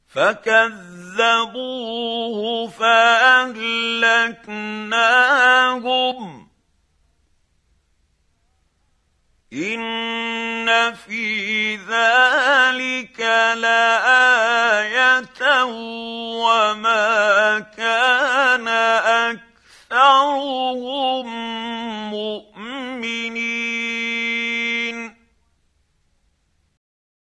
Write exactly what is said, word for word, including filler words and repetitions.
فكذبوه فأهلكناهم إن في ذلك لآية وما كان أكثرهم مؤمنين